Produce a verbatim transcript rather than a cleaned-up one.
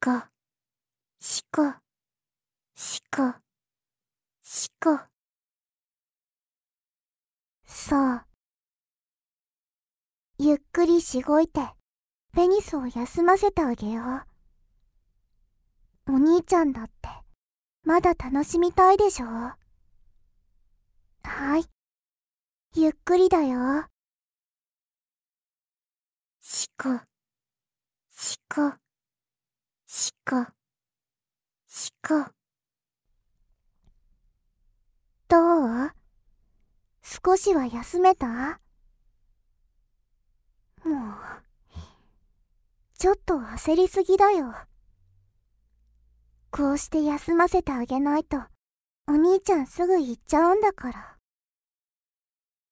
こ、しこ、しこ、しこ。そう。ゆっくりしごいて、ペニスを休ませてあげよう。お兄ちゃんだって、まだ楽しみたいでしょ？はい。ゆっくりだよ。しこ、しこ、しこ、しこ。どう？少しは休めた？もう、ちょっと焦りすぎだよ。こうして休ませてあげないと、お兄ちゃんすぐ行っちゃうんだから。